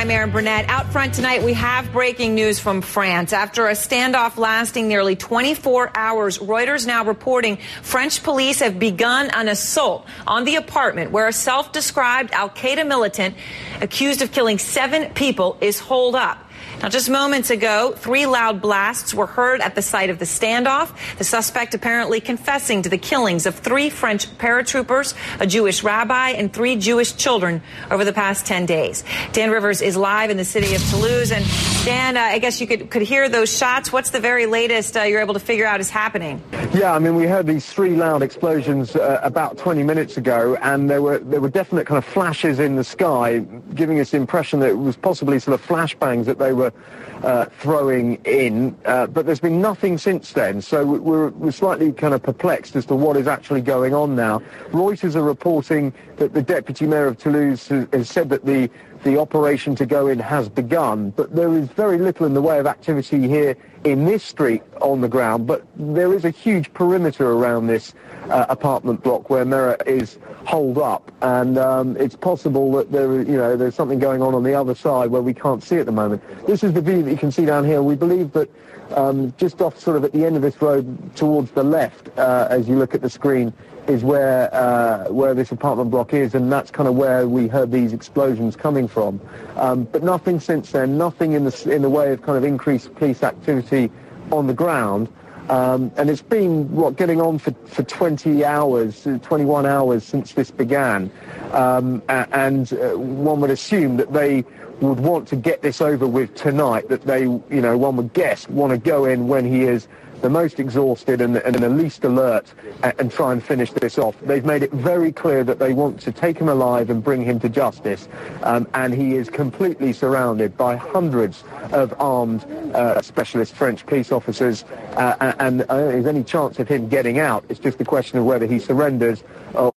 I'm Erin Burnett. Out front tonight, we have breaking news from France. After a standoff lasting nearly 24 hours, Reuters now reporting French police have begun an assault on the apartment where a self-described al-Qaeda militant accused of killing 7 people is holed up. Now, just moments ago, 3 loud blasts were heard at the site of the standoff. The suspect apparently confessing to the killings of 3 French paratroopers, a Jewish rabbi, and 3 Jewish children over the past 10 days. Dan Rivers is live in the city of Toulouse. And Dan, I guess you could hear those shots. What's the very latest you're able to figure out is happening? Yeah, I mean, we heard these 3 loud explosions about 20 minutes ago, and there were definite kind of flashes in the sky, giving us the impression that it was possibly sort of flashbangs that they were throwing in, but there's been nothing since then, so we're slightly kind of perplexed as to what is actually going on now. Reuters are reporting that the deputy mayor of Toulouse has said that the operation to go in has begun, but there is very little in the way of activity here in this street on the ground, but there is a huge perimeter around this apartment block where Merah is holed up, and it's possible that there's something going on the other side where we can't see at the moment. This is the view that you can see down here. We believe that just off sort of at the end of this road towards the left, as you look at the screen, is where this apartment block is, and that's kind of where we heard these explosions coming from. But nothing since then, nothing in the way of kind of increased police activity on the ground. And it's been, getting on for 20 hours, 21 hours since this began. And one would assume that they would want to get this over with tonight, that they, one would guess, want to go in when he is the most exhausted and the least alert and try and finish this off. They've made it very clear that they want to take him alive and bring him to justice, and he is completely surrounded by hundreds of armed specialist French police officers, and I don't think there's any chance of him getting out. It's just a question of whether he surrenders